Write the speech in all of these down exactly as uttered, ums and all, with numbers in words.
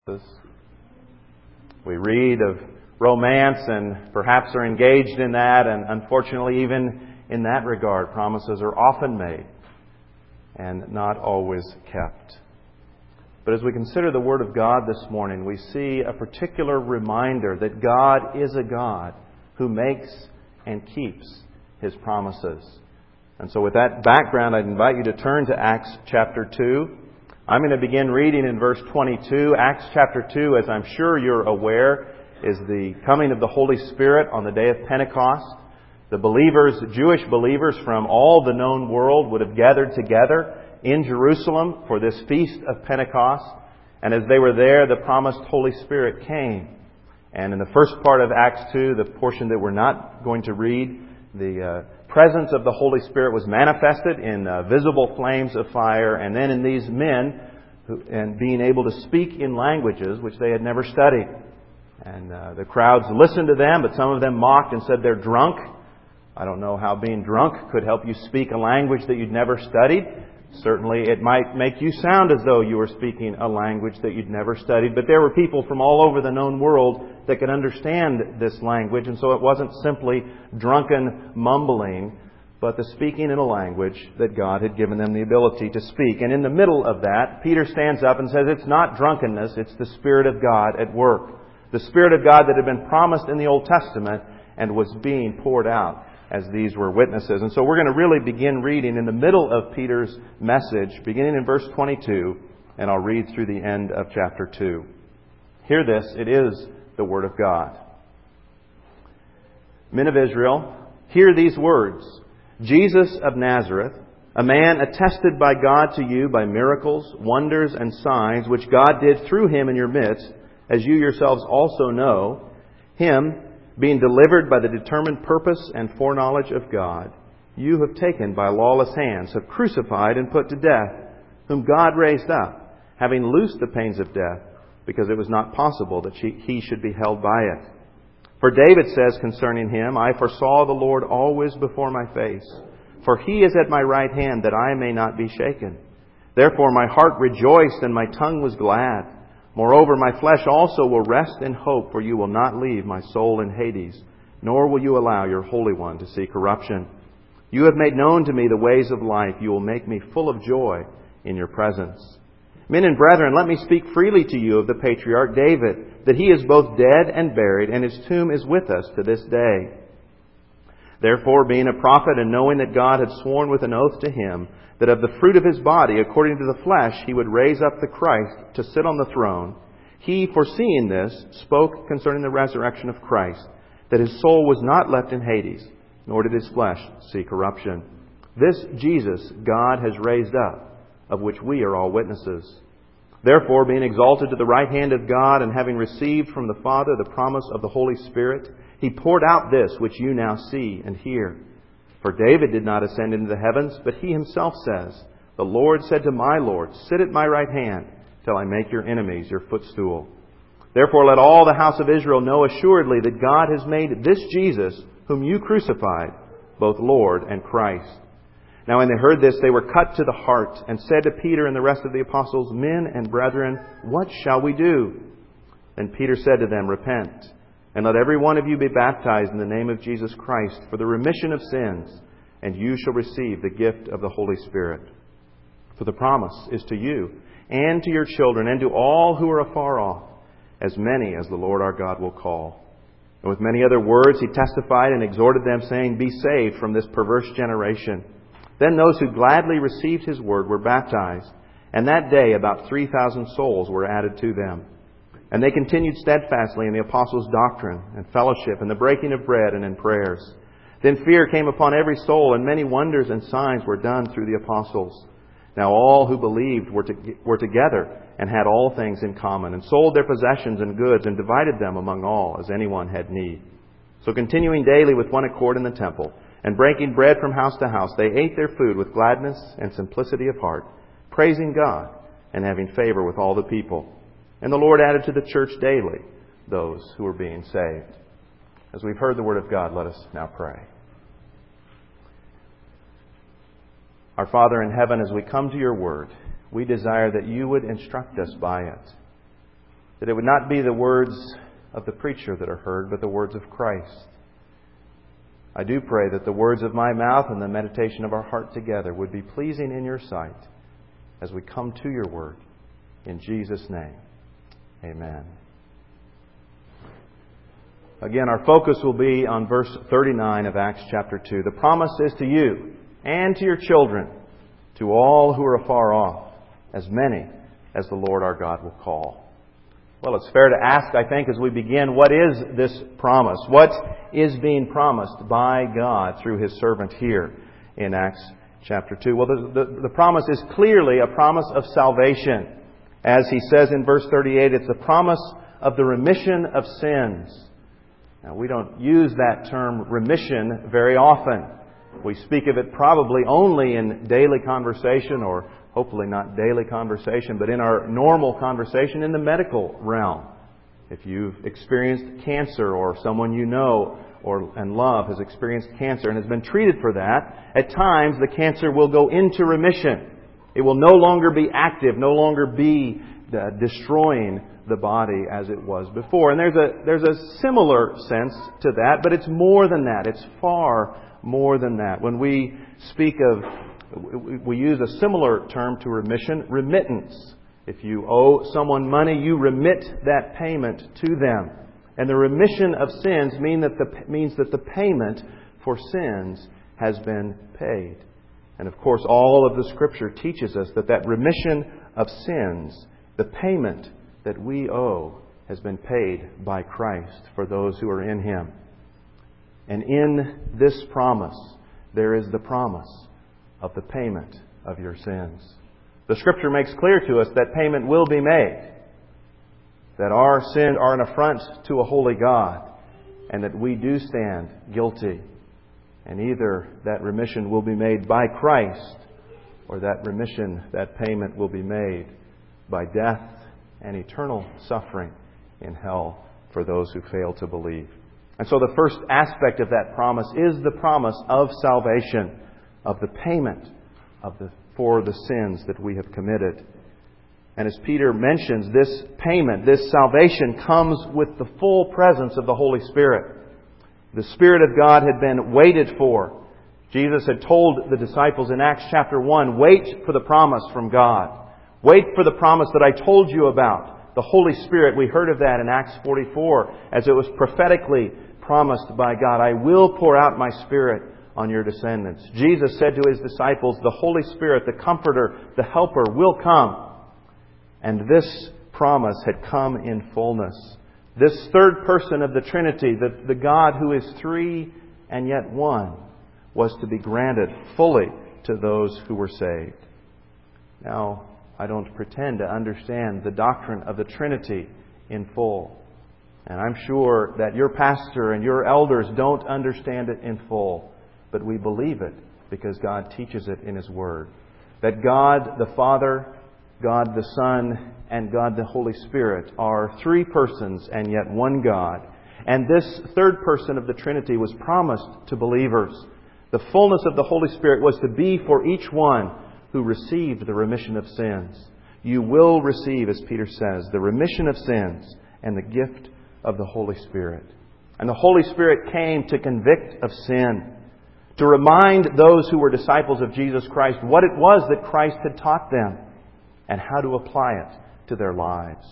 We read of romance and perhaps are engaged in that, and unfortunately even in that regard, promises are often made and not always kept. But as we consider the Word of God this morning, we see a particular reminder that God is a God who makes and keeps His promises. And so with that background, I'd invite you to turn to Acts chapter two. I'm going to begin reading in verse twenty-two. Acts chapter two, as I'm sure you're aware, is the coming of the Holy Spirit on the day of Pentecost. The believers, the Jewish believers from all the known world would have gathered together in Jerusalem for this feast of Pentecost. And as they were there, the promised Holy Spirit came. And in the first part of Acts two, the portion that we're not going to read, the uh, presence of the Holy Spirit was manifested in uh, visible flames of fire, and then in these men, who, and being able to speak in languages which they had never studied. And uh, the crowds listened to them, but some of them mocked and said they're drunk. I don't know how being drunk could help you speak a language that you'd never studied. Certainly it might make you sound as though you were speaking a language that you'd never studied. But there were people from all over the known world that could understand this language. And so it wasn't simply drunken mumbling, but the speaking in a language that God had given them the ability to speak. And in the middle of that, Peter stands up and says it's not drunkenness, it's the Spirit of God at work. The Spirit of God that had been promised in the Old Testament and was being poured out as these were witnesses. And so we're going to really begin reading in the middle of Peter's message, beginning in verse twenty-two, and I'll read through the end of chapter two. Hear this, it is the Word of God. Men of Israel, hear these words. Jesus of Nazareth, a man attested by God to you by miracles, wonders, and signs, which God did through Him in your midst, as you yourselves also know, Him, being delivered by the determined purpose and foreknowledge of God, you have taken by lawless hands, have crucified and put to death, whom God raised up, having loosed the pains of death, because it was not possible that he should be held by it. For David says concerning Him, I foresaw the Lord always before my face, for He is at my right hand, that I may not be shaken. Therefore my heart rejoiced, and my tongue was glad. Moreover, my flesh also will rest in hope, for you will not leave my soul in Hades, nor will you allow your Holy One to see corruption. You have made known to me the ways of life. You will make me full of joy in your presence. Men and brethren, let me speak freely to you of the patriarch David, that he is both dead and buried, and his tomb is with us to this day. Therefore, being a prophet, and knowing that God had sworn with an oath to him, that of the fruit of his body, according to the flesh, he would raise up the Christ to sit on the throne, he, foreseeing this, spoke concerning the resurrection of Christ, that his soul was not left in Hades, nor did his flesh see corruption. This Jesus God has raised up, of which we are all witnesses. Therefore, being exalted to the right hand of God, and having received from the Father the promise of the Holy Spirit, He poured out this which you now see and hear. For David did not ascend into the heavens, but he himself says, the Lord said to my Lord, sit at my right hand, till I make your enemies your footstool. Therefore let all the house of Israel know assuredly that God has made this Jesus, whom you crucified, both Lord and Christ. Now when they heard this, they were cut to the heart, and said to Peter and the rest of the apostles, Men and brethren, what shall we do? Then Peter said to them, Repent, and let every one of you be baptized in the name of Jesus Christ for the remission of sins, and you shall receive the gift of the Holy Spirit. For the promise is to you, and to your children, and to all who are afar off, as many as the Lord our God will call. And with many other words he testified and exhorted them, saying, Be saved from this perverse generation. Then those who gladly received his word were baptized, and that day about three thousand souls were added to them. And they continued steadfastly in the apostles' doctrine and fellowship and the breaking of bread and in prayers. Then fear came upon every soul, and many wonders and signs were done through the apostles. Now all who believed were, to, were together and had all things in common, and sold their possessions and goods, and divided them among all as anyone had need. So continuing daily with one accord in the temple, and breaking bread from house to house, they ate their food with gladness and simplicity of heart, praising God and having favor with all the people. And the Lord added to the church daily those who were being saved. As we've heard the Word of God, let us now pray. Our Father in heaven, as we come to your Word, we desire that you would instruct us by it. that it would not be the words of the preacher that are heard, but the words of Christ. I do pray that the words of my mouth and the meditation of our heart together would be pleasing in your sight as we come to your word. In Jesus' name, amen. Again, our focus will be on verse thirty-nine of Acts chapter two. The promise is to you and to your children, to all who are afar off, as many as the Lord our God will call. Well, it's fair to ask, I think, as we begin, what is this promise? What is being promised by God through His servant here in Acts chapter two? Well, the, the, the promise is clearly a promise of salvation. As he says in verse thirty-eight, it's a promise of the remission of sins. Now, we don't use that term remission very often. We speak of it probably only in daily conversation, or hopefully not daily conversation, but in our normal conversation in the medical realm. If you've experienced cancer, or someone you know or and love has experienced cancer and has been treated for that, at times the cancer will go into remission. It will no longer be active, no longer be uh, destroying the body as it was before. And there's a there's a similar sense to that, but it's more than that. It's far more than that. When we speak of, we use a similar term to remission, remittance. If you owe someone money, you remit that payment to them. And the remission of sins mean that the, means that the payment for sins has been paid. And of course, all of the Scripture teaches us that that remission of sins, the payment that we owe, has been paid by Christ for those who are in Him. And in this promise, there is the promise of the payment of your sins. The Scripture makes clear to us that payment will be made, that our sins are an affront to a holy God, and that we do stand guilty. And either that remission will be made by Christ, or that remission, that payment will be made by death and eternal suffering in hell for those who fail to believe. And so the first aspect of that promise is the promise of salvation, of the payment of the for the sins that we have committed. And as Peter mentions, this payment, this salvation comes with the full presence of the Holy Spirit. The Spirit of God had been waited for. Jesus had told the disciples in Acts chapter one, wait for the promise from God. Wait for the promise that I told you about. The Holy Spirit, we heard of that in Acts forty-four, as it was prophetically promised by God. I will pour out my Spirit on your descendants. Jesus said to His disciples, the Holy Spirit, the Comforter, the Helper, will come. And this promise had come in fullness. This third person of the Trinity, the, the God who is three and yet one, was to be granted fully to those who were saved. Now, I don't pretend to understand the doctrine of the Trinity in full. And I'm sure that your pastor and your elders don't understand it in full. But we believe it because God teaches it in His Word. That God the Father, God the Son, and God the Holy Spirit are three persons and yet one God. And this third person of the Trinity was promised to believers. The fullness of the Holy Spirit was to be for each one who received the remission of sins. You will receive, as Peter says, the remission of sins and the gift of the Holy Spirit. And the Holy Spirit came to convict of sin, to remind those who were disciples of Jesus Christ what it was that Christ had taught them and how to apply it to their lives.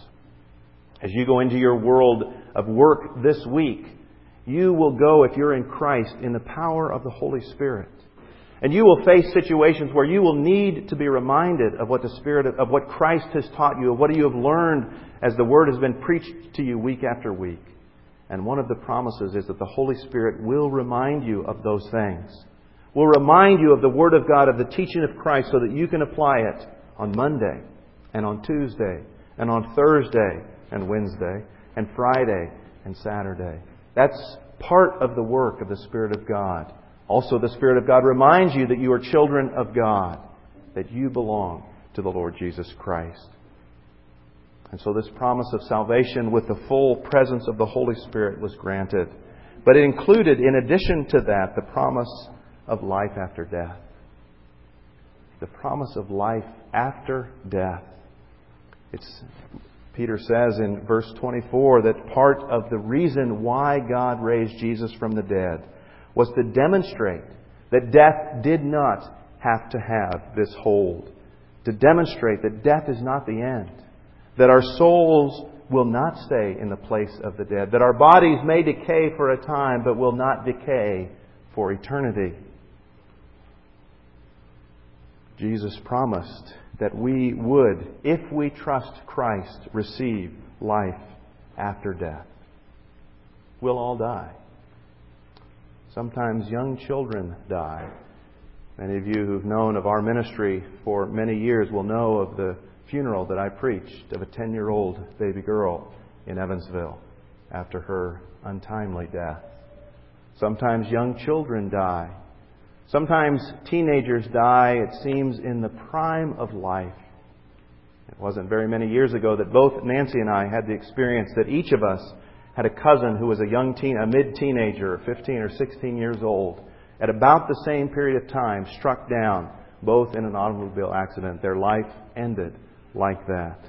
As you go into your world of work this week, you will go, if you're in Christ, in the power of the Holy Spirit. And you will face situations where you will need to be reminded of what the Spirit of, of what Christ has taught you, of what you have learned as the Word has been preached to you week after week. And one of the promises is that the Holy Spirit will remind you of those things. Will remind you of the Word of God, of the teaching of Christ, so that you can apply it on Monday and on Tuesday and on Thursday and Wednesday and Friday and Saturday. That's part of the work of the Spirit of God. Also, the Spirit of God reminds you that you are children of God, that you belong to the Lord Jesus Christ. And so this promise of salvation with the full presence of the Holy Spirit was granted. But it included, in addition to that, the promise of life after death. The promise of life after death. It's, Peter says in verse twenty-four that part of the reason why God raised Jesus from the dead was to demonstrate that death did not have to have this hold. To demonstrate that death is not the end. That our souls will not stay in the place of the dead. That our bodies may decay for a time, but will not decay for eternity. Jesus promised that we would, if we trust Christ, receive life after death. We'll all die. Sometimes young children die. Many of you who've known of our ministry for many years will know of the funeral that I preached of a ten-year-old baby girl in Evansville after her untimely death. Sometimes young children die. Sometimes teenagers die, it seems, in the prime of life. It wasn't very many years ago that both Nancy and I had the experience that each of us had a cousin who was a young teen, a mid-teenager, fifteen or sixteen years old, at about the same period of time, struck down, both in an automobile accident. Their life ended like that.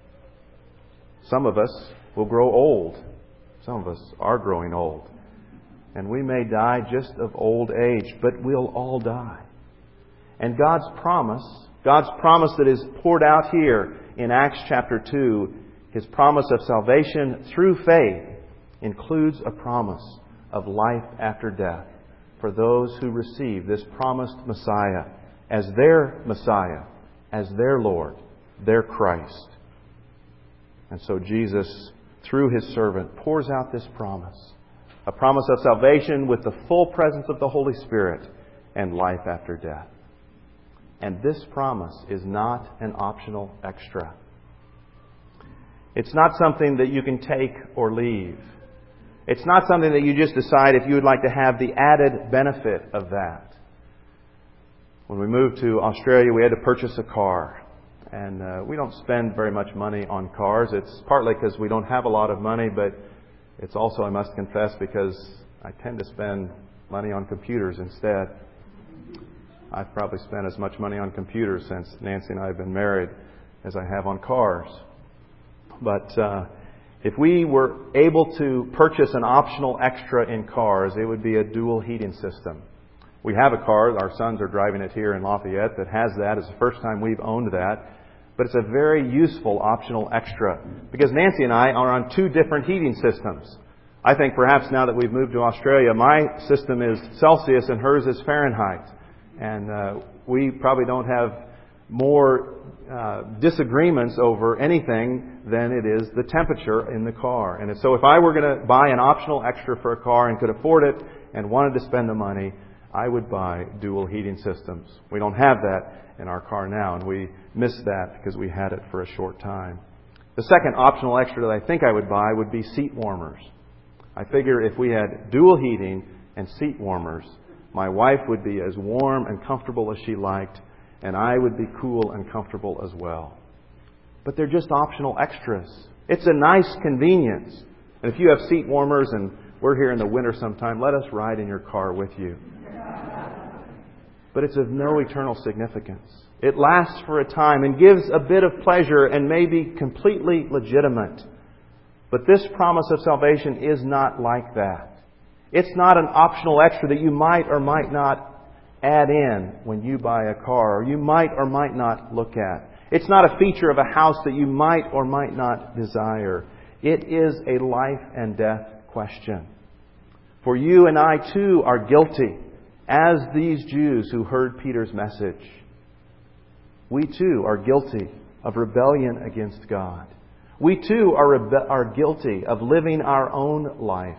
Some of us will grow old. Some of us are growing old. And we may die just of old age, but we'll all die. And God's promise, God's promise that is poured out here in Acts chapter two, His promise of salvation through faith, includes a promise of life after death for those who receive this promised Messiah as their Messiah, as their Lord, their Christ. And so Jesus, through His servant, pours out this promise. A promise of salvation with the full presence of the Holy Spirit and life after death. And this promise is not an optional extra. It's not something that you can take or leave. It's not something that you just decide if you would like to have the added benefit of that. When we moved to Australia, we had to purchase a car. And uh, we don't spend very much money on cars. It's partly because we don't have a lot of money, but it's also, I must confess, because I tend to spend money on computers instead. I've probably spent as much money on computers since Nancy and I have been married as I have on cars. But uh, if we were able to purchase an optional extra in cars, it would be a dual heating system. We have a car, our sons are driving it here in Lafayette, that has that. It's the first time we've owned that. But it's a very useful optional extra because Nancy and I are on two different heating systems. I think perhaps now that we've moved to Australia, my system is Celsius and hers is Fahrenheit. And uh, we probably don't have more uh, disagreements over anything than it is the temperature in the car. And so if I were going to buy an optional extra for a car and could afford it and wanted to spend the money, I would buy dual heating systems. We don't have that in our car now, and we missed that because we had it for a short time. The second optional extra that I think I would buy would be seat warmers. I figure if we had dual heating and seat warmers, my wife would be as warm and comfortable as she liked, and I would be cool and comfortable as well. But they're just optional extras. It's a nice convenience. And if you have seat warmers and we're here in the winter sometime, let us ride in your car with you. But it's of no eternal significance. It lasts for a time and gives a bit of pleasure and may be completely legitimate. But this promise of salvation is not like that. It's not an optional extra that you might or might not add in when you buy a car, or you might or might not look at. It's not a feature of a house that you might or might not desire. It is a life and death question. For you and I too are guilty, as these Jews who heard Peter's message. We too are guilty of rebellion against God. We too are, rebe- are guilty of living our own life.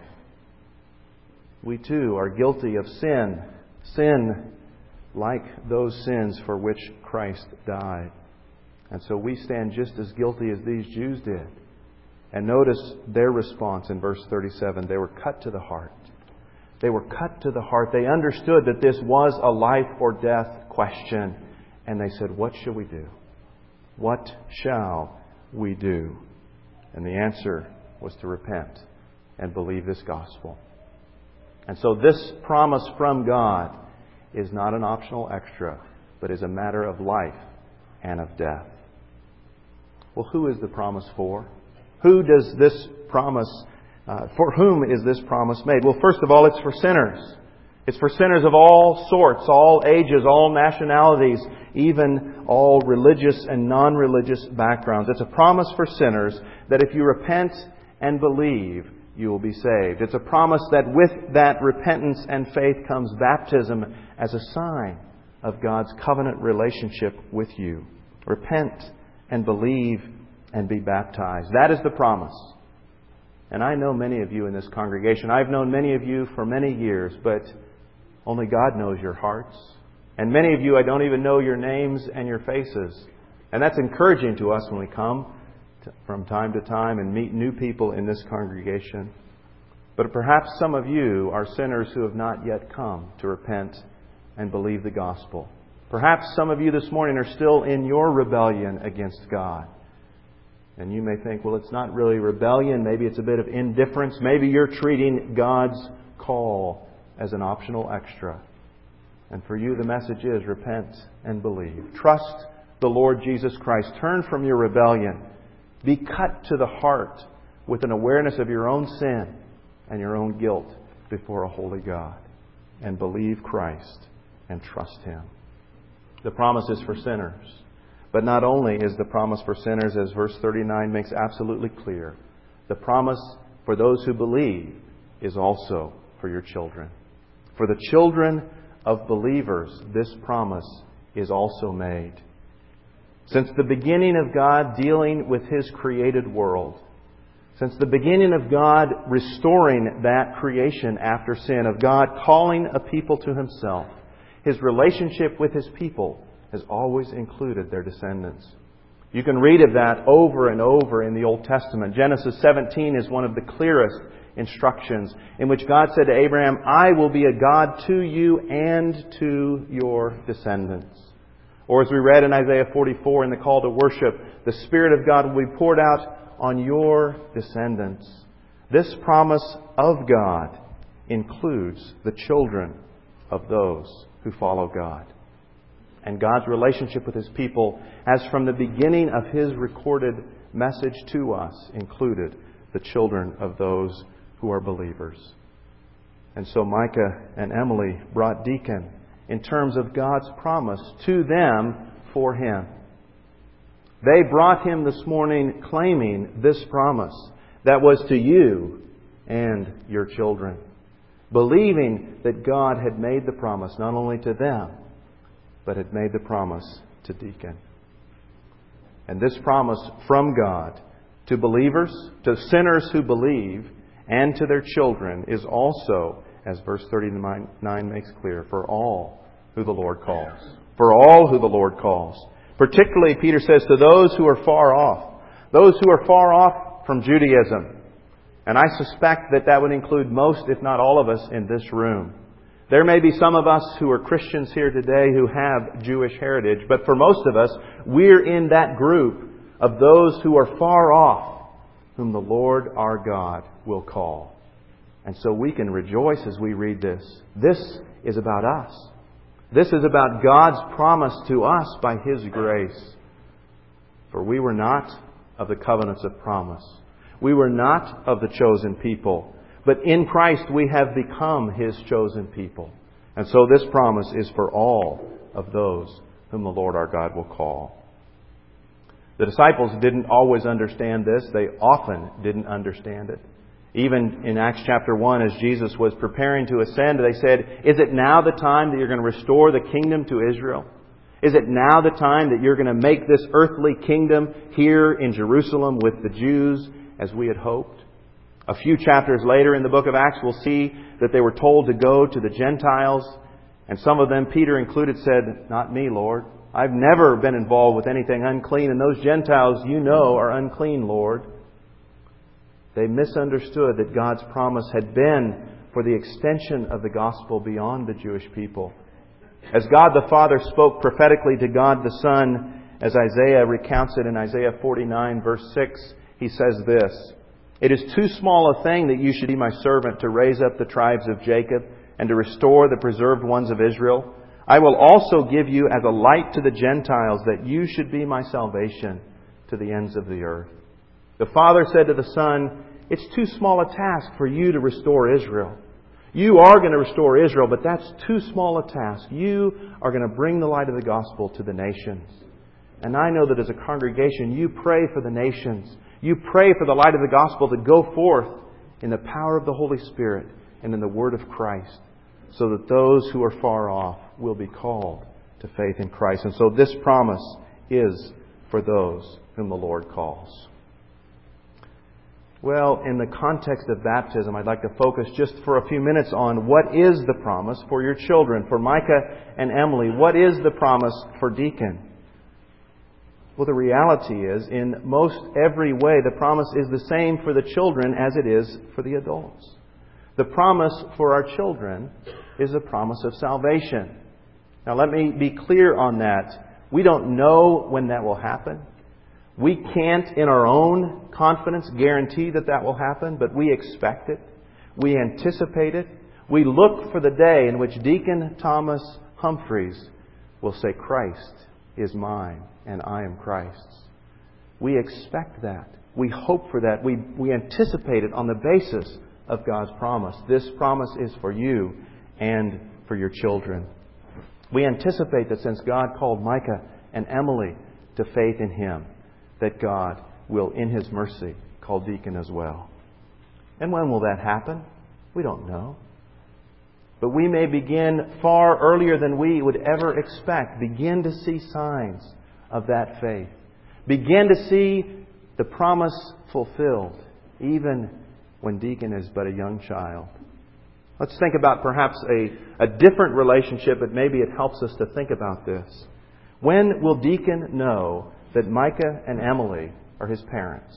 We too are guilty of sin. Sin like those sins for which Christ died. And so we stand just as guilty as these Jews did. And notice their response in verse thirty-seven. They were cut to the heart. They were cut to the heart. They understood that this was a life or death question. And they said, what shall we do? What shall we do? And the answer was to repent and believe this gospel. And so this promise from God is not an optional extra, but is a matter of life and of death. Well, who is the promise for? Who does this promise, uh, for whom is this promise made? Well, first of all, it's for sinners. It's for sinners of all sorts, all ages, all nationalities, even all religious and non-religious backgrounds. It's a promise for sinners that if you repent and believe, you will be saved. It's a promise that with that repentance and faith comes baptism as a sign of God's covenant relationship with you. Repent and believe and be baptized. That is the promise. And I know many of you in this congregation. I've known many of you for many years, but only God knows your hearts. And many of you, I don't even know your names and your faces. And that's encouraging to us when we come to, from time to time and meet new people in this congregation. But perhaps some of you are sinners who have not yet come to repent and believe the gospel. Perhaps some of you this morning are still in your rebellion against God. And you may think, well, it's not really rebellion. Maybe it's a bit of indifference. Maybe you're treating God's call as an optional extra. And for you, the message is repent and believe. Trust the Lord Jesus Christ. Turn from your rebellion. Be cut to the heart with an awareness of your own sin and your own guilt before a holy God. And believe Christ and trust Him. The promise is for sinners. But not only is the promise for sinners, as verse thirty-nine makes absolutely clear, the promise for those who believe is also for your children. For the children of believers, this promise is also made. Since the beginning of God dealing with His created world, since the beginning of God restoring that creation after sin, of God calling a people to Himself, His relationship with His people has always included their descendants. You can read of that over and over in the Old Testament. Genesis seventeen is one of the clearest instructions in which God said to Abraham, I will be a God to you and to your descendants. Or as we read in Isaiah forty-four in the call to worship, the Spirit of God will be poured out on your descendants. This promise of God includes the children of those who follow God. And God's relationship with His people has from the beginning of His recorded message to us included the children of those who are believers. And so Micah and Emily brought Deacon in terms of God's promise to them for him. They brought him this morning claiming this promise that was to you and your children, believing that God had made the promise not only to them, but had made the promise to Deacon. And this promise from God to believers, to sinners who believe, and to their children is also, as verse thirty-nine makes clear, for all who the Lord calls. For all who the Lord calls. Particularly, Peter says, to those who are far off. Those who are far off from Judaism. And I suspect that that would include most, if not all of us in this room. There may be some of us who are Christians here today who have Jewish heritage, but for most of us, we're in that group of those who are far off, whom the Lord our God will call. And so we can rejoice as we read this. This is about us. This is about God's promise to us by His grace. For we were not of the covenants of promise. We were not of the chosen people. But in Christ we have become His chosen people. And so this promise is for all of those whom the Lord our God will call. The disciples didn't always understand this. They often didn't understand it. Even in Acts chapter one, as Jesus was preparing to ascend, they said, is it now the time that you're going to restore the kingdom to Israel? Is it now the time that you're going to make this earthly kingdom here in Jerusalem with the Jews as we had hoped? A few chapters later in the book of Acts, we'll see that they were told to go to the Gentiles. And some of them, Peter included, said, not me, Lord. I've never been involved with anything unclean. And those Gentiles, you know, are unclean, Lord. They misunderstood that God's promise had been for the extension of the gospel beyond the Jewish people. As God the Father spoke prophetically to God the Son, as Isaiah recounts it in Isaiah forty-nine, verse six, He says this, it is too small a thing that you should be my servant to raise up the tribes of Jacob and to restore the preserved ones of Israel. I will also give you as a light to the Gentiles that you should be my salvation to the ends of the earth. The father said to the son, "It's too small a task for you to restore Israel. You are going to restore Israel, but that's too small a task. You are going to bring the light of the gospel to the nations." And I know that as a congregation, you pray for the nations. You pray for the light of the gospel to go forth in the power of the Holy Spirit and in the word of Christ, so that those who are far off will be called to faith in Christ. And so this promise is for those whom the Lord calls. Well, in the context of baptism, I'd like to focus just for a few minutes on what is the promise for your children. For Micah and Emily, what is the promise for Deacon? Well, the reality is, in most every way, the promise is the same for the children as it is for the adults. The promise for our children is a promise of salvation. Now, let me be clear on that. We don't know when that will happen. We can't, in our own confidence, guarantee that that will happen, but we expect it. We anticipate it. We look for the day in which Deacon Thomas Humphreys will say, "Christ is mine and I am Christ's." We expect that. We hope for that. We, we anticipate it on the basis of God's promise. This promise is for you and for your children. We anticipate that since God called Micah and Emily to faith in Him, that God will, in His mercy, call Deacon as well. And when will that happen? We don't know. But we may begin far earlier than we would ever expect. Begin to see signs of that faith. Begin to see the promise fulfilled, even when Deacon is but a young child. Let's think about perhaps a, a different relationship, but maybe it helps us to think about this. When will Deacon know that Micah and Emily are his parents?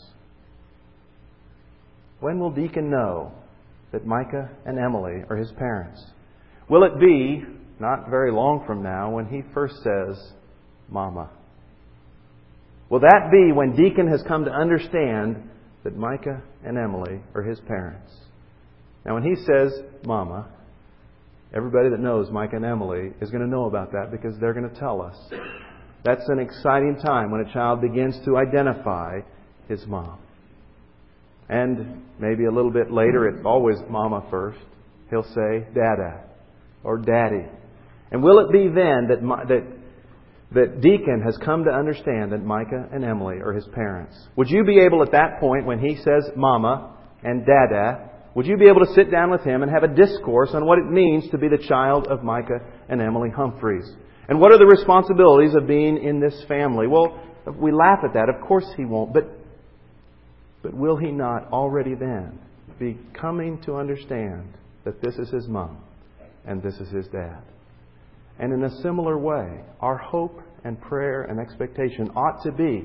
When will Deacon know that Micah and Emily are his parents? Will it be not very long from now when he first says, "Mama"? Will that be when Deacon has come to understand that Micah and Emily are his parents? Now, when he says, "Mama," everybody that knows Micah and Emily is going to know about that because they're going to tell us. That's an exciting time when a child begins to identify his mom. And maybe a little bit later, it's always Mama first. He'll say Dada or Daddy. And will it be then that that that Deacon has come to understand that Micah and Emily are his parents? Would you be able at that point, when he says Mama and Dada, would you be able to sit down with him and have a discourse on what it means to be the child of Micah and Emily Humphreys? And what are the responsibilities of being in this family? Well, we laugh at that. Of course he won't. But, but will he not already then be coming to understand that this is his mom and this is his dad? And in a similar way, our hope and prayer and expectation ought to be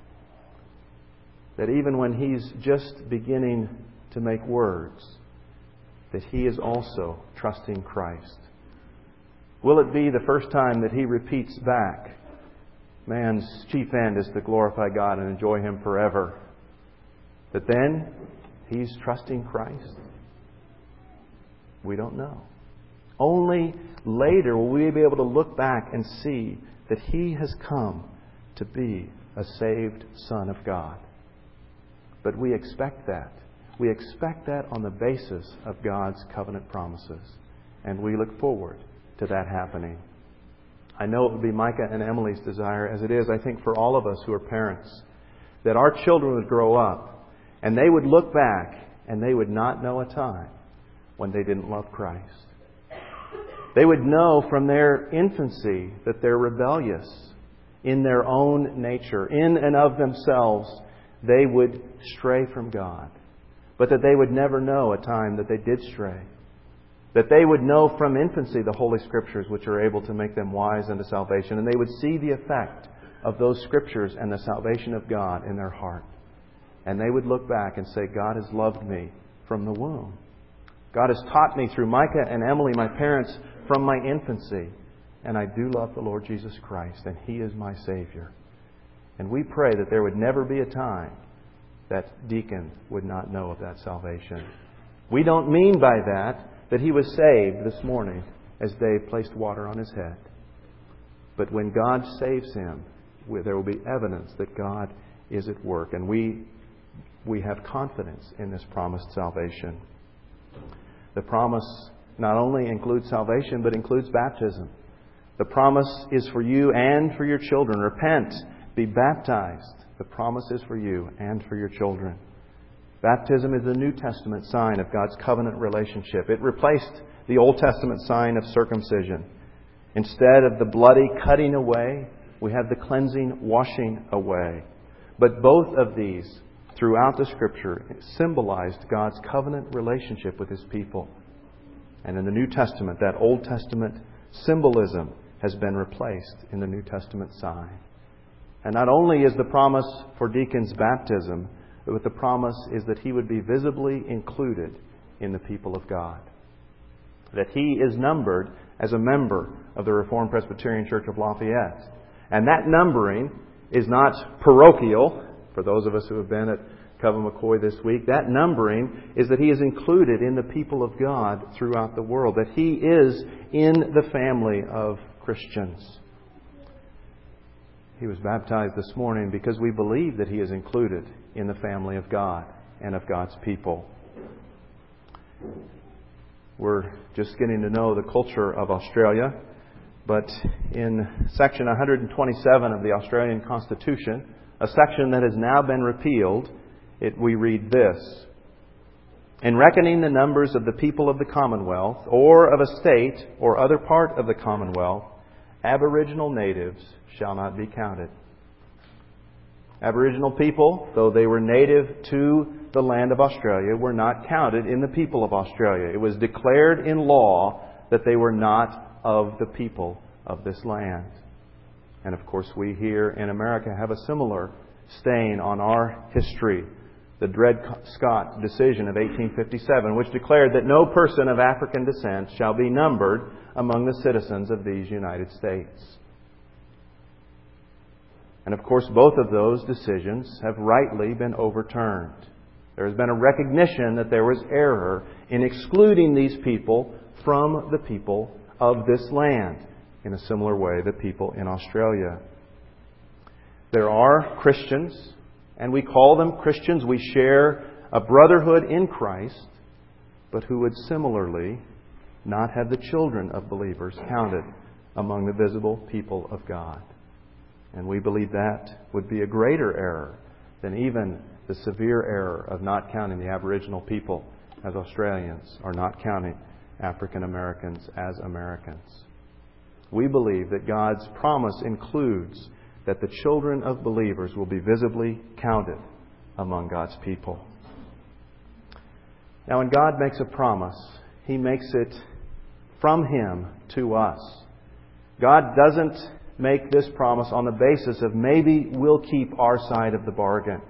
that even when he's just beginning to make words, that he is also trusting Christ. Will it be the first time that he repeats back, "Man's chief end is to glorify God and enjoy Him forever," that then he's trusting Christ? We don't know. Only later will we be able to look back and see that he has come to be a saved son of God. But we expect that. We expect that on the basis of God's covenant promises. And we look forward to that happening. I know it would be Micah and Emily's desire, as it is, I think, for all of us who are parents, that our children would grow up and they would look back and they would not know a time when they didn't love Christ. They would know from their infancy that they're rebellious in their own nature. In and of themselves, they would stray from God. But that they would never know a time that they did stray. That they would know from infancy the Holy Scriptures, which are able to make them wise unto salvation. And they would see the effect of those Scriptures and the salvation of God in their heart. And they would look back and say, "God has loved me from the womb. God has taught me through Micah and Emily, my parents, from my infancy. And I do love the Lord Jesus Christ, and He is my Savior." And we pray that there would never be a time that Deacon would not know of that salvation. We don't mean by that that he was saved this morning as Dave placed water on his head. But when God saves him, there will be evidence that God is at work. And we we have confidence in this promised salvation. The promise not only includes salvation, but includes baptism. The promise is for you and for your children. Repent, be baptized. The promise is for you and for your children. Baptism is the New Testament sign of God's covenant relationship. It replaced the Old Testament sign of circumcision. Instead of the bloody cutting away, we have the cleansing washing away. But both of these, throughout the Scripture, symbolized God's covenant relationship with His people. And in the New Testament, that Old Testament symbolism has been replaced in the New Testament sign. And not only is the promise for deacons baptism, but the promise is that he would be visibly included in the people of God. That he is numbered as a member of the Reformed Presbyterian Church of Lafayette. And that numbering is not parochial. For those of us who have been at Coven-McCoy this week, that numbering is that he is included in the people of God throughout the world. That he is in the family of Christians. He was baptized this morning because we believe that he is included in the family of God and of God's people. We're just getting to know the culture of Australia, but in section one hundred twenty-seven of the Australian Constitution, a section that has now been repealed, it, we read this: "In reckoning the numbers of the people of the Commonwealth, or of a state or other part of the Commonwealth, Aboriginal natives shall not be counted." Aboriginal people, though they were native to the land of Australia, were not counted in the people of Australia. It was declared in law that they were not of the people of this land. And of course, we here in America have a similar stain on our history. The Dred Scott decision of eighteen fifty-seven, which declared that no person of African descent shall be numbered among the citizens of these United States. And of course, both of those decisions have rightly been overturned. There has been a recognition that there was error in excluding these people from the people of this land. In a similar way, the people in Australia. There are Christians, and we call them Christians. We share a brotherhood in Christ, but who would similarly not have the children of believers counted among the visible people of God. And we believe that would be a greater error than even the severe error of not counting the Aboriginal people as Australians, or not counting African Americans as Americans. We believe that God's promise includes that the children of believers will be visibly counted among God's people. Now, when God makes a promise, He makes it from Him to us. God doesn't make this promise on the basis of maybe we'll keep our side of the bargain.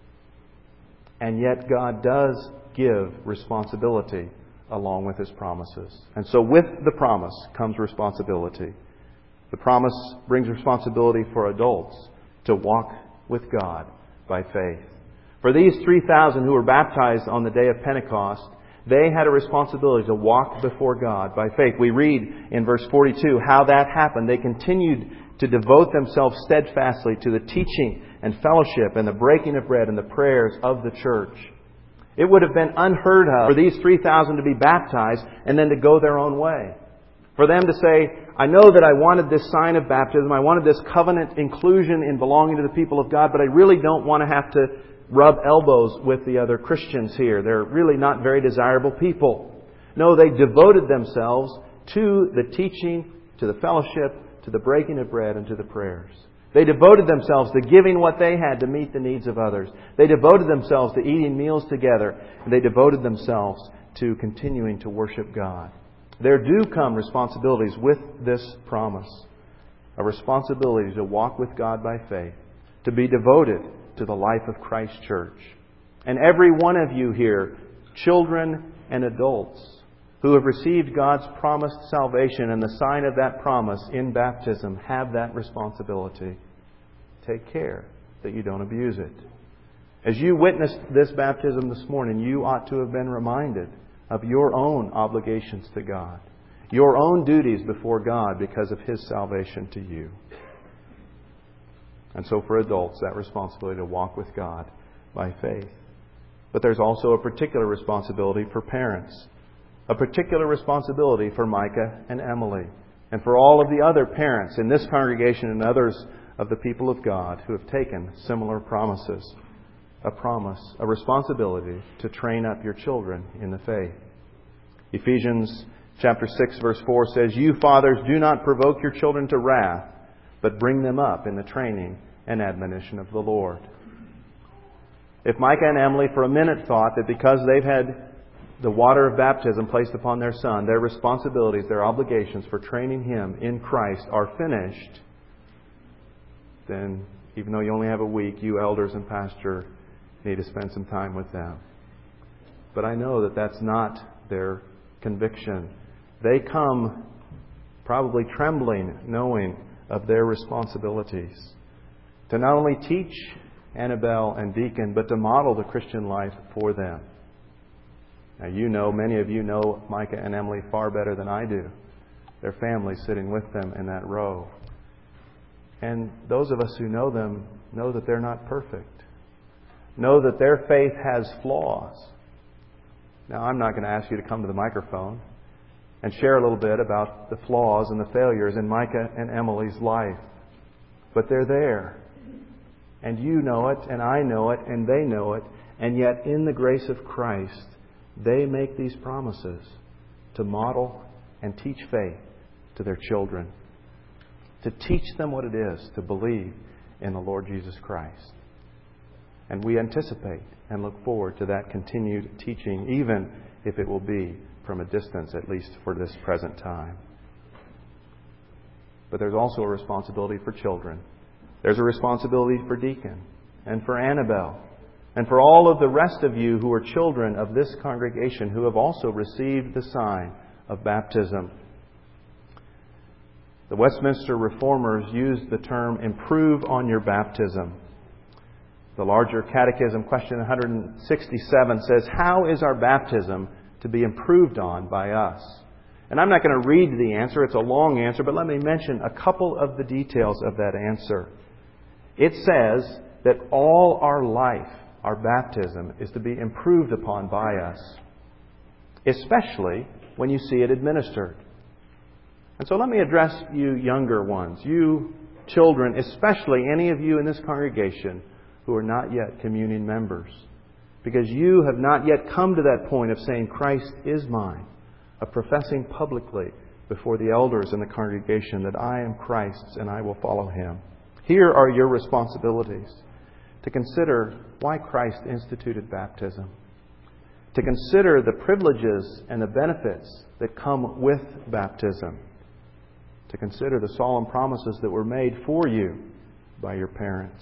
And yet God does give responsibility along with His promises. And so with the promise comes responsibility. The promise brings responsibility for adults to walk with God by faith. For these three thousand who were baptized on the day of Pentecost, they had a responsibility to walk before God by faith. We read in verse forty-two how that happened. They continued to devote themselves steadfastly to the teaching and fellowship and the breaking of bread and the prayers of the church. It would have been unheard of for these three thousand to be baptized and then to go their own way. For them to say, I know that I wanted this sign of baptism, I wanted this covenant inclusion in belonging to the people of God, but I really don't want to have to rub elbows with the other Christians here. They're really not very desirable people. No, they devoted themselves to the teaching, to the fellowship, to the breaking of bread, and to the prayers. They devoted themselves to giving what they had to meet the needs of others. They devoted themselves to eating meals together. And they devoted themselves to continuing to worship God. There do come responsibilities with this promise. A responsibility to walk with God by faith. To be devoted to the life of Christ Church. And every one of you here, children and adults, who have received God's promised salvation and the sign of that promise in baptism, have that responsibility. Take care that you don't abuse it. As you witnessed this baptism this morning, you ought to have been reminded of your own obligations to God, your own duties before God because of His salvation to you. And so for adults, that responsibility to walk with God by faith. But there's also a particular responsibility for parents. A particular responsibility for Micah and Emily. And for all of the other parents in this congregation and others of the people of God who have taken similar promises. A promise, a responsibility to train up your children in the faith. Ephesians chapter six verse four says, "You fathers, do not provoke your children to wrath, but bring them up in the training and admonition of the Lord." If Micah and Emily for a minute thought that because they've had the water of baptism placed upon their son, their responsibilities, their obligations for training him in Christ are finished, then even though you only have a week, you elders and pastor need to spend some time with them. But I know that that's not their conviction. They come probably trembling, knowing of their responsibilities to not only teach Annabelle and Deacon, but to model the Christian life for them. Now you know, many of you know Micah and Emily far better than I do. Their families sitting with them in that row. And those of us who know them know that they're not perfect. Know that their faith has flaws. Now I'm not going to ask you to come to the microphone and share a little bit about the flaws and the failures in Micah and Emily's life. But they're there. And you know it, and I know it, and they know it. And yet in the grace of Christ, they make these promises to model and teach faith to their children. To teach them what it is to believe in the Lord Jesus Christ. And we anticipate and look forward to that continued teaching, even if it will be from a distance, at least for this present time. But there's also a responsibility for children. There's a responsibility for Deacon and for Annabelle and for all of the rest of you who are children of this congregation who have also received the sign of baptism. The Westminster Reformers used the term improve on your baptism. The larger catechism, question one sixty-seven, says, how is our baptism to be improved on by us? And I'm not going to read the answer. It's a long answer, but let me mention a couple of the details of that answer. It says that all our life, our baptism, is to be improved upon by us, especially when you see it administered. And so let me address you younger ones, you children, especially any of you in this congregation who are not yet communion members, because you have not yet come to that point of saying, Christ is mine, of professing publicly before the elders in the congregation that I am Christ's and I will follow Him. Here are your responsibilities: to consider why Christ instituted baptism, to consider the privileges and the benefits that come with baptism, to consider the solemn promises that were made for you by your parents,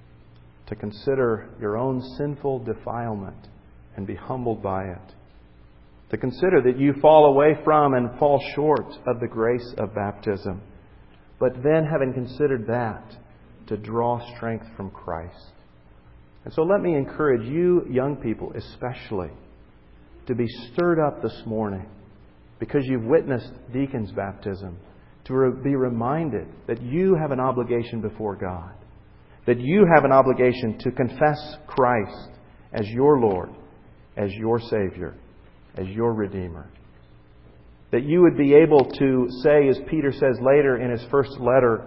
to consider your own sinful defilement and be humbled by it, to consider that you fall away from and fall short of the grace of baptism, but then, having considered that, to draw strength from Christ. And so let me encourage you young people especially to be stirred up this morning because you've witnessed Deacon's baptism, to re- be reminded that you have an obligation before God, that you have an obligation to confess Christ as your Lord, as your Savior, as your Redeemer. That you would be able to say, as Peter says later in his first letter,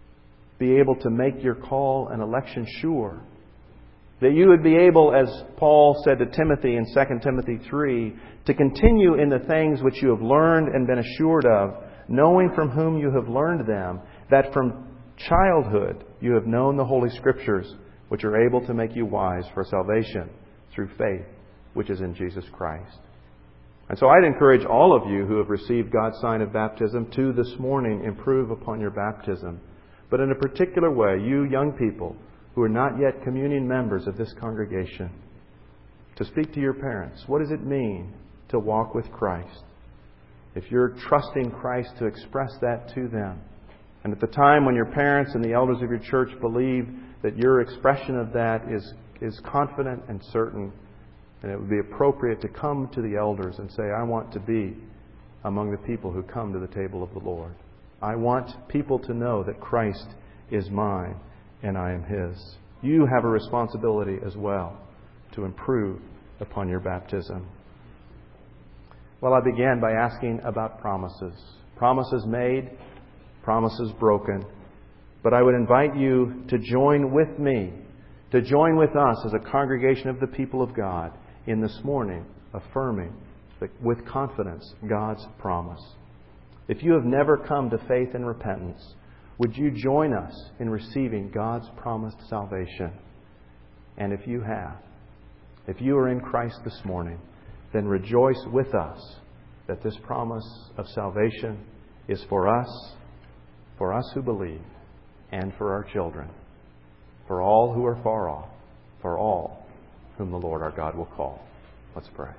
be able to make your call and election sure. That you would be able, as Paul said to Timothy in Second Timothy three, to continue in the things which you have learned and been assured of, knowing from whom you have learned them, that from childhood you have known the Holy Scriptures, which are able to make you wise for salvation through faith, which is in Jesus Christ. And so I'd encourage all of you who have received God's sign of baptism to this morning improve upon your baptism. But in a particular way, you young people who are not yet communion members of this congregation, to speak to your parents. What does it mean to walk with Christ? If you're trusting Christ, to express that to them. And at the time when your parents and the elders of your church believe that your expression of that is, is confident and certain, and it would be appropriate to come to the elders and say, I want to be among the people who come to the table of the Lord. I want people to know that Christ is mine and I am His. You have a responsibility as well to improve upon your baptism. Well, I began by asking about promises. Promises made, promises broken. But I would invite you to join with me, to join with us as a congregation of the people of God in this morning affirming with confidence God's promise. If you have never come to faith and repentance, would you join us in receiving God's promised salvation? And if you have, if you are in Christ this morning, then rejoice with us that this promise of salvation is for us, for us who believe, and for our children, for all who are far off, for all whom the Lord our God will call. Let's pray.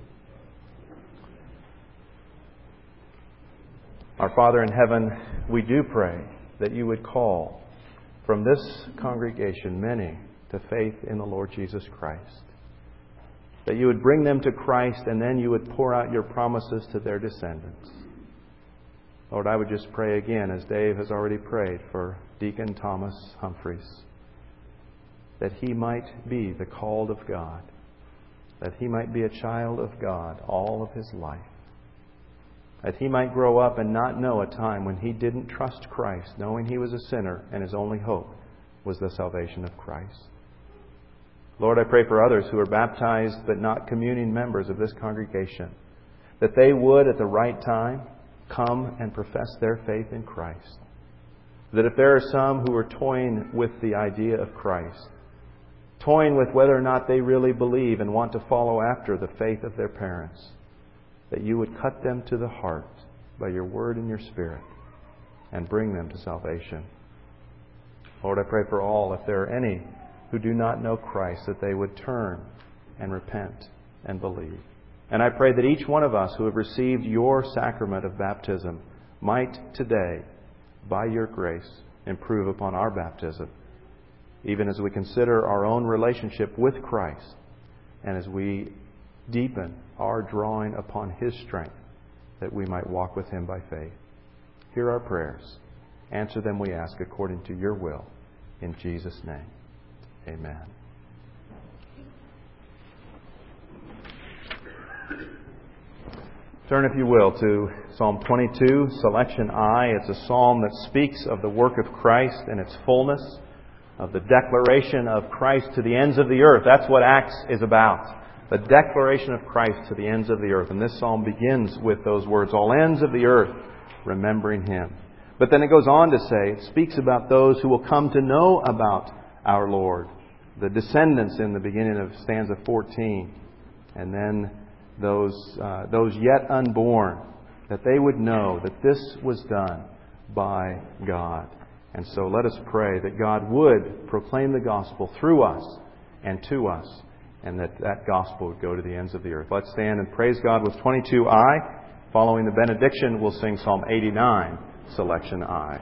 Our Father in heaven, we do pray that you would call from this congregation many to faith in the Lord Jesus Christ. That you would bring them to Christ, and then you would pour out your promises to their descendants. Lord, I would just pray again, as Dave has already prayed, for Deacon Thomas Humphreys, that he might be the called of God, that he might be a child of God all of his life, that he might grow up and not know a time when he didn't trust Christ, knowing he was a sinner and his only hope was the salvation of Christ. Lord, I pray for others who are baptized but not communion members of this congregation, that they would at the right time come and profess their faith in Christ. That if there are some who are toying with the idea of Christ, toying with whether or not they really believe and want to follow after the faith of their parents, that you would cut them to the heart by your word and your Spirit and bring them to salvation. Lord, I pray for all, if there are any who do not know Christ, that they would turn and repent and believe. And I pray that each one of us who have received your sacrament of baptism might today, by your grace, improve upon our baptism, even as we consider our own relationship with Christ and as we deepen our drawing upon His strength, that we might walk with Him by faith. Hear our prayers. Answer them, we ask, according to your will. In Jesus' name, amen. Turn, if you will, to Psalm twenty-two, selection I. It's a psalm that speaks of the work of Christ and its fullness, of the declaration of Christ to the ends of the earth. That's what Acts is about. The declaration of Christ to the ends of the earth. And this psalm begins with those words, all ends of the earth, remembering Him. But then it goes on to say, it speaks about those who will come to know about our Lord. The descendants in the beginning of stanza fourteen. And then those uh, those yet unborn, that they would know that this was done by God. And so let us pray that God would proclaim the gospel through us and to us, and that that gospel would go to the ends of the earth. Let's stand and praise God with twenty-two I. Following the benediction, we'll sing Psalm eighty-nine, selection I.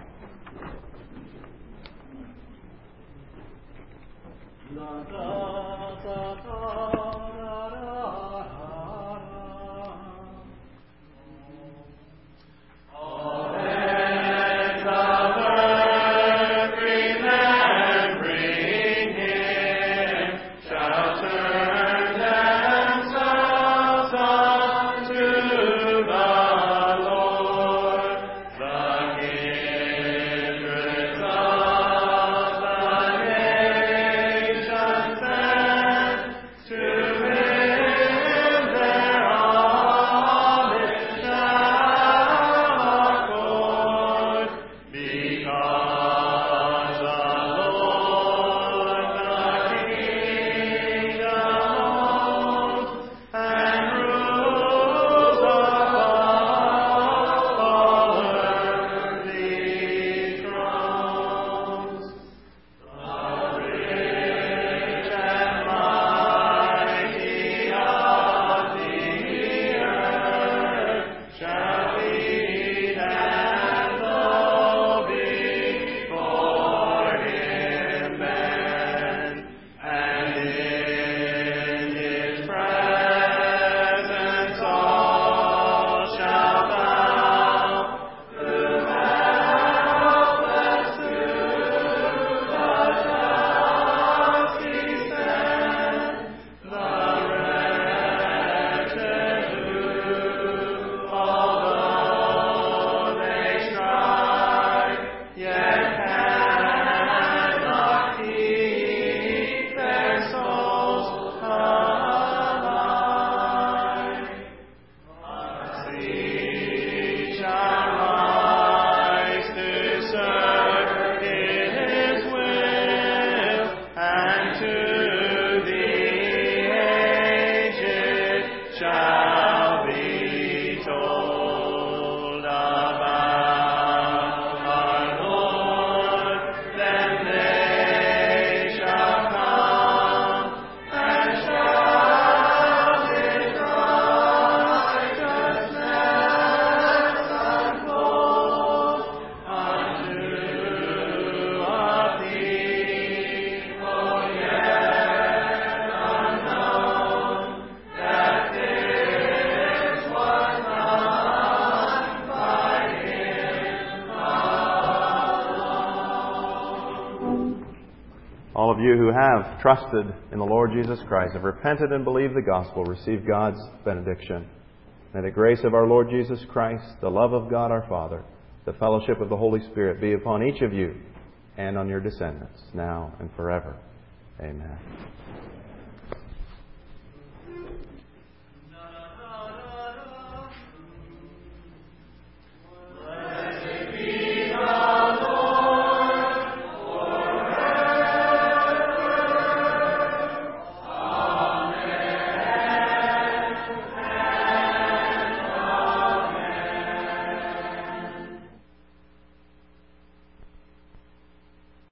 you who have trusted in the Lord Jesus Christ, have repented and believed the gospel, receive God's benediction. May the grace of our Lord Jesus Christ, the love of God our Father, the fellowship of the Holy Spirit be upon each of you and on your descendants, now and forever. Amen.